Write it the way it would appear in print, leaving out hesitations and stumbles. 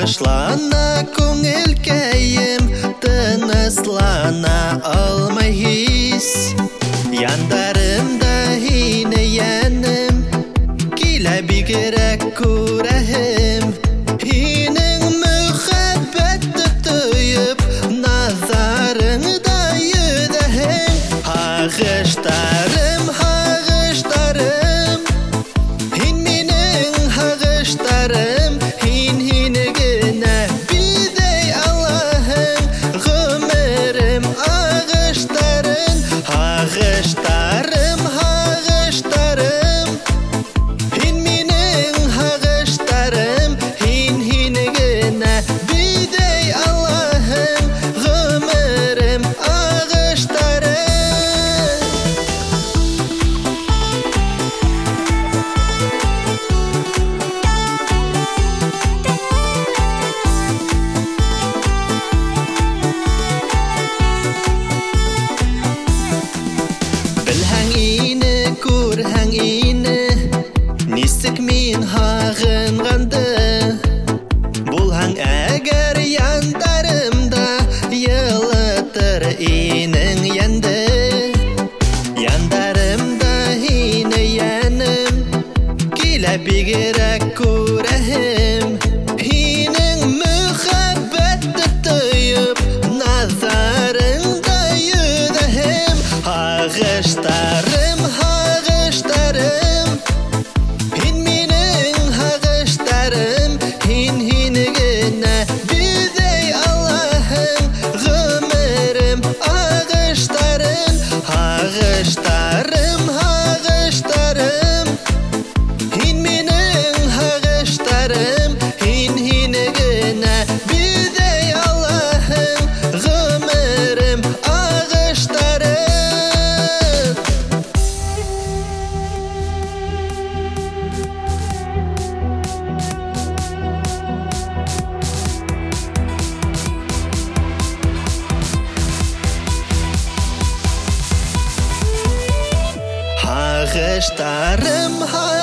Ағышлана көңілкейім, тыныслана алмай хис. Яндарымда хине яным, килә бигерәк күрәһем. Хинең мөхәббәтте тойып, назарыңда йөҙәһең. Һағыштарым, һағыштарым, һин минең һағыштарым. Һин генә биҙәй алаһың ғүмерем ағыштарын. Һағыштарым, һағыштарым, һин минең һағыштарым. Һин генә биҙәй алаһың ғүмерем ағыштарын. Белһәң ине, күрһәң ине, нисек мин һағынғанды. Булһаң әгәр яндарымда, йылытыр инең янды. Яндарымда һине яным, килә бигерәк күрәһем. Һинең мөхәббәтте тойып, назарыңда йөҙәһем. Һағыштарым, һағыштарым, һин минең һағыштарым. Һин генә биҙәй алаһың ғүмерем ағыштарын. Һағыштарым, һағыштарым, һин минең һағыштарым. Һин генә биҙәй алаһың ғүмерем ағыштарын. Һағыштарым,